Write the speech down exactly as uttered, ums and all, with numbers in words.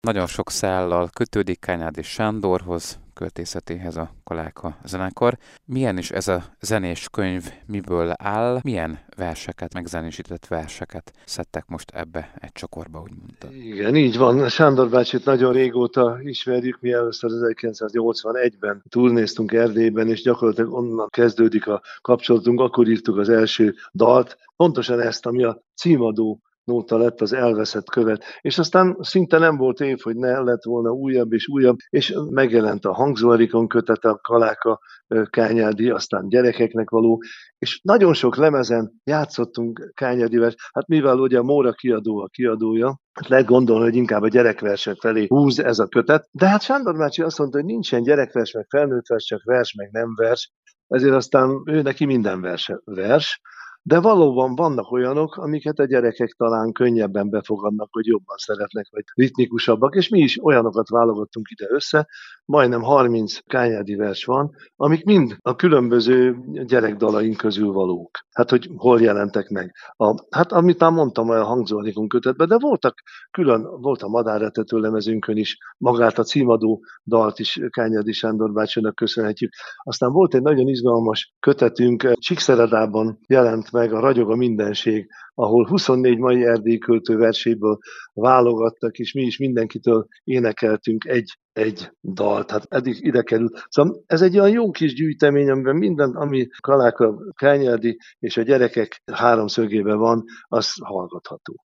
Nagyon sok szállal kötődik Kányádi Sándorhoz, költészetéhez a Kaláka zenekar. Milyen is ez a zenés könyv, miből áll, milyen verseket, megzenésített verseket szedtek most ebbe egy csokorba, úgy mondta? Igen, így van. Sándor bácsit nagyon régóta ismerjük, mi először ezerkilencszáznyolcvanegyben turnéztunk Erdélyben, és gyakorlatilag onnan kezdődik a kapcsolatunk, akkor írtuk az első dalt, pontosan ezt, ami a címadó nóta lett, az elveszett követ. És aztán szinte nem volt év, hogy ne lett volna újabb és újabb, és megjelent a Hangzóerikon kötet, a Kaláka Kányádi, aztán gyerekeknek való, és nagyon sok lemezen játszottunk Kányádivel, hát mivel ugye a Móra kiadó a kiadója, hát lehet gondolni, hogy inkább a gyerekversek felé húz ez a kötet, de hát Sándor bácsi azt mondta, hogy nincsen gyerekvers, meg felnőtt vers, csak vers, meg nem vers, ezért aztán ő neki minden vers, vers, de valóban vannak olyanok, amiket a gyerekek talán könnyebben befogadnak, hogy jobban szeretnek, vagy ritmikusabbak, és mi is olyanokat válogattunk ide össze, majdnem harminc Kányádi vers van, amik mind a különböző gyerekdalaink közül valók. Hát, hogy hol jelentek meg. A, hát, amit már mondtam, a Hangzóerikon kötetben, de voltak külön, volt a Madáretető lemezünkön is, magát a címadó dalt is Kányádi Sándor bácsinak köszönhetjük. Aztán volt egy nagyon izgalmas kötetünk, Csíkszeredában jelent meg a Ragyog a mindenség, ahol huszonnégy mai erdélyi költő verséből válogattak, és mi is mindenkitől énekeltünk egy egy dalt, hát eddig ide került. Szóval ez egy olyan jó kis gyűjtemény, amiben minden, ami Kaláka Kányádi és a gyerekek háromszögében van, az hallgatható.